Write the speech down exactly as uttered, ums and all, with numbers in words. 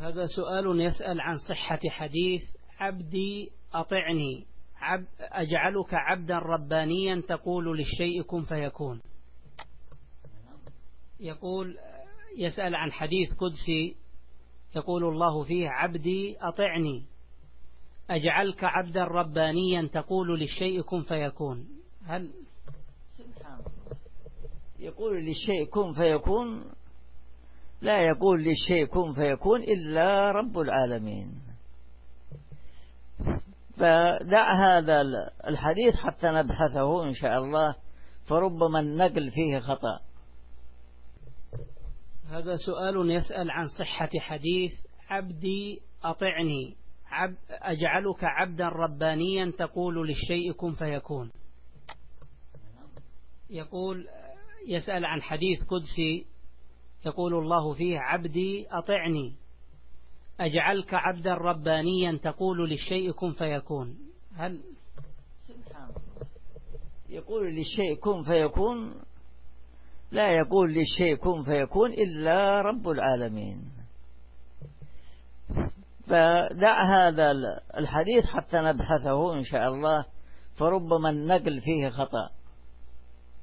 هذا سؤال يسأل عن صحة حديث عبدي أطعني عب أجعلك عبدا ربانيا تقول للشيء كن فيكون. يقول يسأل عن حديث قدسي يقول الله فيه عبدي أطعني أجعلك عبدا ربانيا تقول للشيء كن فيكون. هل سبحان الله يقول للشيء كن فيكون، لا يقول للشيء كن فيكون إلا رب العالمين. فدع هذا الحديث حتى نبحثه إن شاء الله، فربما النقل فيه خطأ. هذا سؤال يسأل عن صحة حديث عبدي أطعني عب أجعلك عبدا ربانيا تقول للشيء كن فيكون. يقول يسأل عن حديث قدسي يقول الله فيه عبدي أطعني أجعلك عبدا ربانيا تقول للشيء كن فيكون. هل سبحان الله يقول للشيء كن فيكون، لا يقول للشيء كن فيكون إلا رب العالمين. فدع هذا الحديث حتى نبحثه إن شاء الله، فربما النقل فيه خطأ.